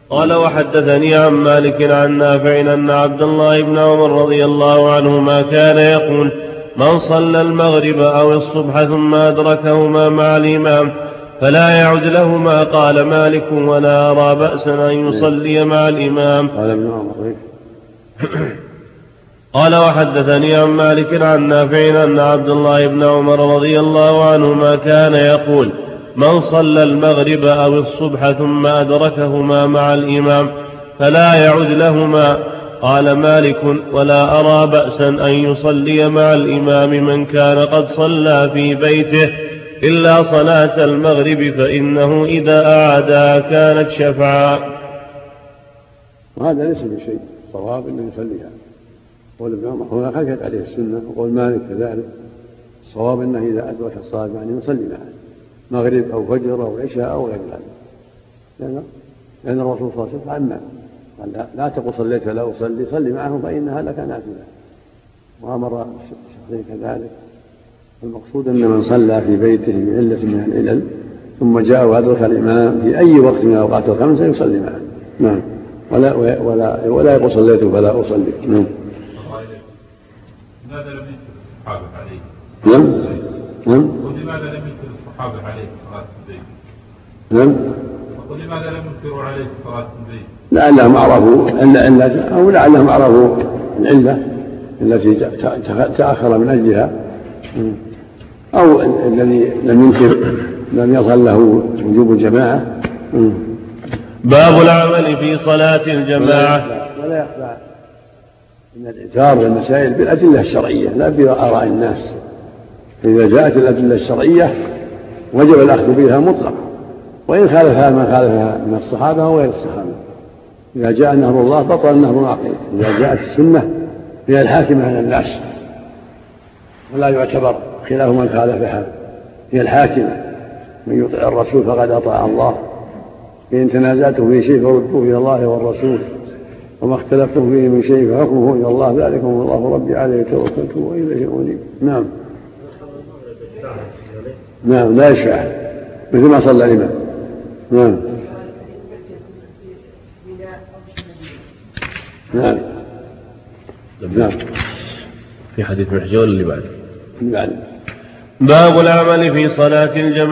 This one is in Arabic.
قال وحدثني عن مالك عن نافع أن عبد الله بن عمر رضي الله عنهما كان يقول من صلى المغرب أو الصبح ثم أدركهما مع الإمام فلا يعد لهما. قال مالك ولا أرى بأسا أن يصلي مع الإمام. قال وحدثني عن مالك عن نافع أن عبد الله بن عمر رضي الله عنهما كان يقول من صلى المغرب أو الصبح ثم أدركهما مع الإمام فلا يعد لهما. قال مالك ولا أرى بأسا أن يصلي مع الإمام من كان قد صلى في بيته إلا صلاة المغرب فإنه إذا أعادها كانت شفعا. وهذا ليس بشيء، الصواب أنه يصليها. قول ابن عمر هنا خلفت عليه السنة، وقول مالك كذلك. الصواب أنه إذا أدرك الصلاة يعني يصلي معه مغرب أو فجر أو عشاء أو غير ذلك، لأن الرسول صلى الله عليه وسلم عمّ قال لا تقل صليت فلا أصلي، صلي معهم فإنها لك نافلة، وأمر الشخصين كذلك. المقصود أن من صلى في بيته بعلة من العلل ثم جاء وأدرك الإمام في أي وقت من الأوقات الخمسة يصلي معه. نعم. ولا يقول صليت فلا أصلي. نعم. لماذا لم ينكر الصحابة عليه؟ نعم. ولماذا لم ينكر الصحابة عليه الصلاة في البيت؟ نعم. ولماذا لم ينكروا عليه الصلاة في البيت؟ لعلهم عرفوا العلة، أو لعلهم عرفوا العلة التي تأخر من أجلها، أو الذي لم ينكر لم يظهر له وجوب الجماعة. باب العمل في صلاة الجماعة. ولا يخفى أن الإعتبار بالمسائل بالأدلة الشرعية لا بآراء الناس. فإذا جاءت الأدلة الشرعية وجب الأخذ بها مطلقا، وإن خالفها من خالفها من الصحابة وغير الصحابة. إذا جاء نهر الله بطل نهر العقل. إذا جاءت السنة هي الحاكمة على الناس ولا يعتبر خلاف من خالفها، هي الحاكمة. من يطع الرسول فقد أطاع الله. إن تنازعتم في شيء فردوه إلى الله والرسول، وما اختلفتم فيه من شيء فحكمه إلى الله، ذلكم الله ربي عليه توكلت وإليه أنيب. نعم. نعم لا يشفع مثل ما صلى الإمام. نعم. نعم. نعم. في حديث محجول اللي بعد باب العمل في صلاة الجماعة.